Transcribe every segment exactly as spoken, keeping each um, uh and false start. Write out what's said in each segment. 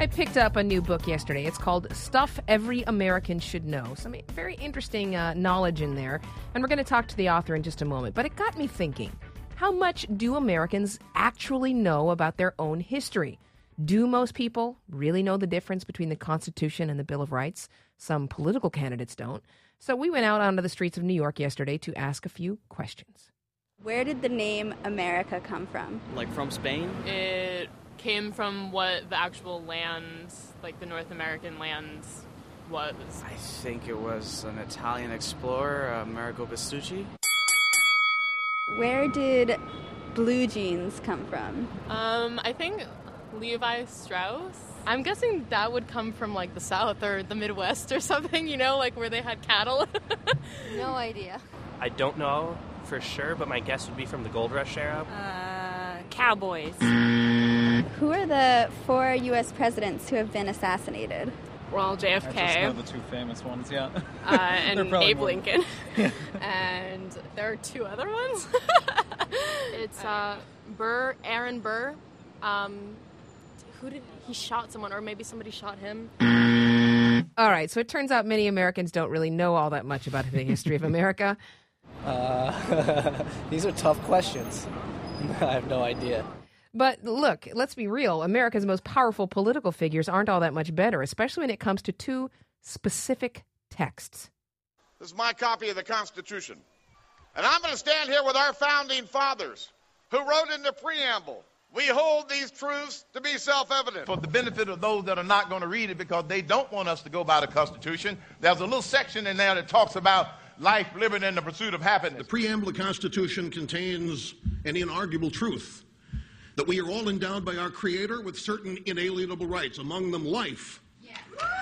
I picked up a new book yesterday. It's called Stuff Every American Should Know. Some very interesting uh, knowledge in there. And we're going to talk to the author in just a moment. But it got me thinking, how much do Americans actually know about their own history? Do most people really know the difference between the Constitution and the Bill of Rights? Some political candidates don't. So we went out onto the streets of New York yesterday to ask a few questions. Where did the name America come from? Like from Spain? It came from what the actual land, like the North American land, was. I think it was an Italian explorer, uh, Amerigo Vespucci. Where did blue jeans come from? Um, I think Levi Strauss. I'm guessing that would come from like the South or the Midwest or something, you know, like where they had cattle. No idea. I don't know for sure, but my guess would be from the Gold Rush era. Uh, cowboys. Who are the four U S presidents who have been assassinated? Well, J F K. That's just kind of the two famous ones, yeah. Uh, and Abe more. Lincoln. And there are two other ones. It's uh, Burr, Aaron Burr. Um, who did he shot someone, or maybe somebody shot him? All right, so it turns out many Americans don't really know all that much about the history of America. Uh, these are tough questions. I have no idea. But look, let's be real. America's most powerful political figures aren't all that much better, especially when it comes to two specific texts. This is my copy of the Constitution. And I'm going to stand here with our founding fathers who wrote in the preamble, "We hold these truths to be self-evident." For the benefit of those that are not going to read it because they don't want us to go by the Constitution, there's a little section in there that talks about life, liberty, and the pursuit of happiness. The preamble of the Constitution contains an inarguable truth that we are all endowed by our Creator with certain inalienable rights, among them life, yeah.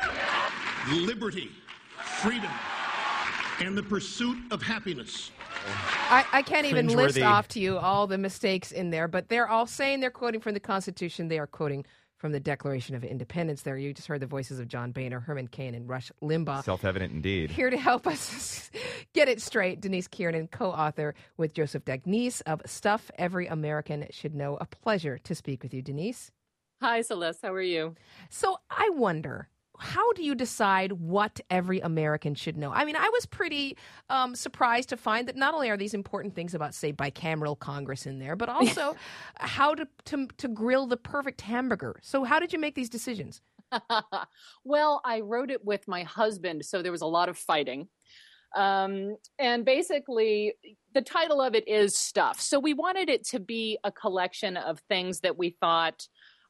liberty, freedom, and the pursuit of happiness. I, I can't even list Cringeworthy. off to you all the mistakes in there, but they're all saying they're quoting from the Constitution. They are quoting from the Declaration of Independence there. You just heard the voices of John Boehner, Herman Cain, and Rush Limbaugh. Self-evident indeed. Here to help us get it straight, Denise Kiernan, co-author with Joseph Dagnice of Stuff Every American Should Know. A pleasure to speak with you, Denise. Hi, Celeste. How are you? So I wonder, how do you decide what every American should know? I mean, I was pretty um, surprised to find that not only are these important things about, say, bicameral Congress in there, but also how to, to to grill the perfect hamburger. So how did you make these decisions? Well, I wrote it with my husband, so there was a lot of fighting. Um, and basically, the title of it is Stuff. So we wanted it to be a collection of things that we thought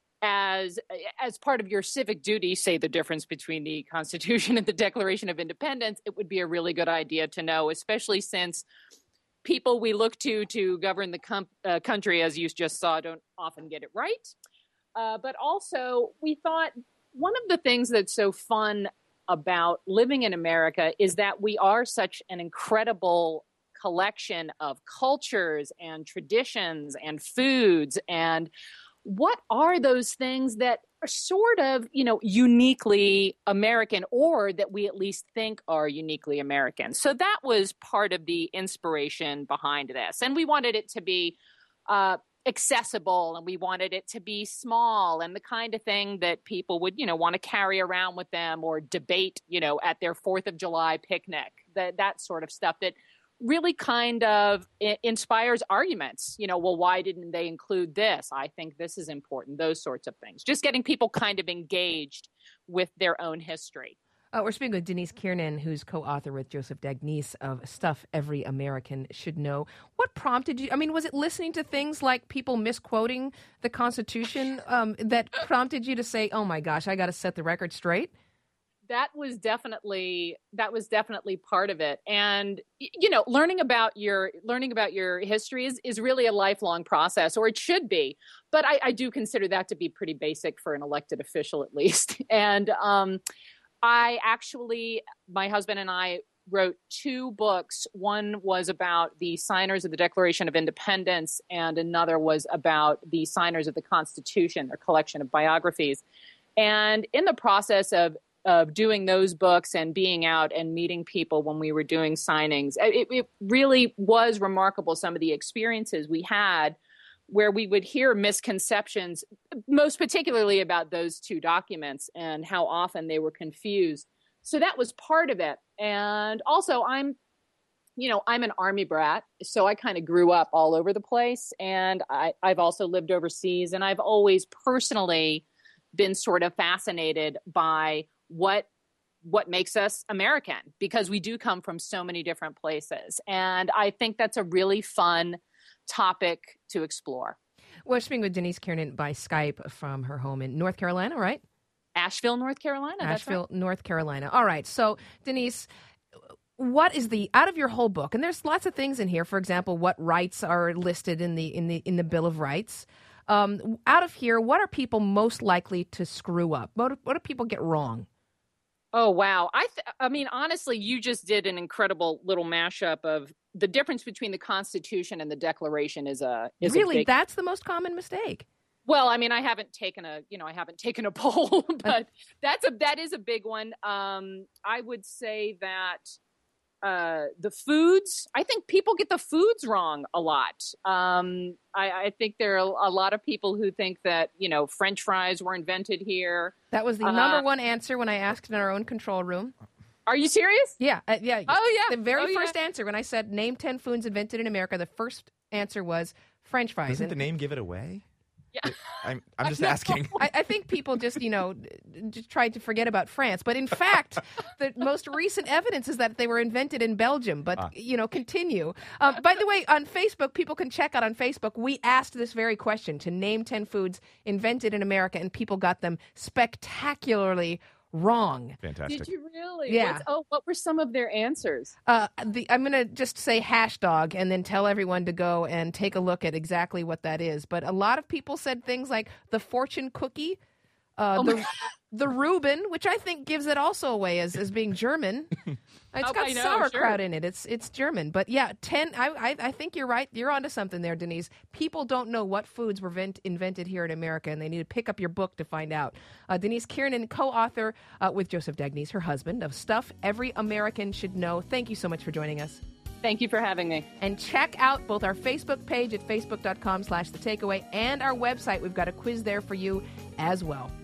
as as part of your civic duty, say the difference between the Constitution and the Declaration of Independence, it would be a really good idea to know, especially since people we look to to govern the com- uh, country, as you just saw, don't often get it right. Uh, but also, we thought one of the things that's so fun about living in America is that we are such an incredible collection of cultures and traditions and foods, and what are those things that are sort of, you know, uniquely American, or that we at least think are uniquely American? So that was part of the inspiration behind this. And we wanted it to be uh, accessible, and we wanted it to be small and the kind of thing that people would, you know, want to carry around with them or debate, you know, at their fourth of July picnic, that, that sort of stuff that really kind of inspires arguments. You know, well, why didn't they include this? I think this is important, those sorts of things. Just getting people kind of engaged with their own history. Uh, we're speaking with Denise Kiernan, who's co-author with Joseph Dagnice of Stuff Every American Should Know. What prompted you? I mean, was it listening to things like people misquoting the Constitution um, that prompted you to say, oh my gosh, I got to set the record straight? That was definitely that was definitely part of it. And, you know, learning about your learning about your history is, is really a lifelong process, or it should be. But I, I do consider that to be pretty basic for an elected official, at least. And um, I actually, my husband and I wrote two books. One was about the signers of the Declaration of Independence, and another was about the signers of the Constitution, their collection of biographies. And in the process of of doing those books and being out and meeting people when we were doing signings, it, it really was remarkable, some of the experiences we had where we would hear misconceptions, most particularly about those two documents and how often they were confused. So that was part of it. And also I'm, you know, I'm an Army brat, so I kind of grew up all over the place. And I, I've also lived overseas, and I've always personally been sort of fascinated by what what makes us American, because we do come from so many different places. And I think that's a really fun topic to explore. We're speaking with Denise Kiernan by Skype from her home in North Carolina, right? Asheville, North Carolina. Asheville, that's right. North Carolina. All right. So, Denise, what is the out of your whole book? And there's lots of things in here. For example, what rights are listed in the in the in the Bill of Rights. Um, out of here, what are people most likely to screw up? What do, what do people get wrong? Oh, wow. I th- I mean, honestly, you just did an incredible little mashup of the difference between the Constitution and the Declaration is a is really a big... that's the most common mistake. Well, I mean, I haven't taken a, you know, I haven't taken a poll, but that's a that is a big one. Um, I would say that uh, the foods, I think people get the foods wrong a lot. Um, I, I think there are a lot of people who think that, you know, French fries were invented here. That was the uh, number one answer when I asked in our own control room. Are you serious? Yeah. Uh, yeah. Oh, yeah. The very oh, first yeah. answer when I said name ten foods invented in America, the first answer was French fries. Doesn't and the name give it away? Yeah. I'm, I'm just No. asking. I, I think people just, you know, just tried to forget about France. But in fact, the most recent evidence is that they were invented in Belgium. But, Ah. you know, continue. Um, by the way, on Facebook, people can check out on Facebook. We asked this very question to name ten foods invented in America, and people got them spectacularly wrong. Fantastic. Did you really? Yeah. What's, oh, what were some of their answers? Uh, the, I'm going to just say hash dog and then tell everyone to go and take a look at exactly what that is. But a lot of people said things like the fortune cookie, uh, Oh the the Reuben, which I think gives it also away as, as being German. It's Oh, got I know, sauerkraut sure. in it. It's it's German. But yeah, ten. I, I I think you're right. You're onto something there, Denise. People don't know what foods were vent, invented here in America, and they need to pick up your book to find out. Uh, Denise Kiernan, co-author uh, with Joseph Dagnes, her husband, of Stuff Every American Should Know. Thank you so much for joining us. Thank you for having me. And check out both our Facebook page at facebook.com slash the takeaway and our website. We've got a quiz there for you as well.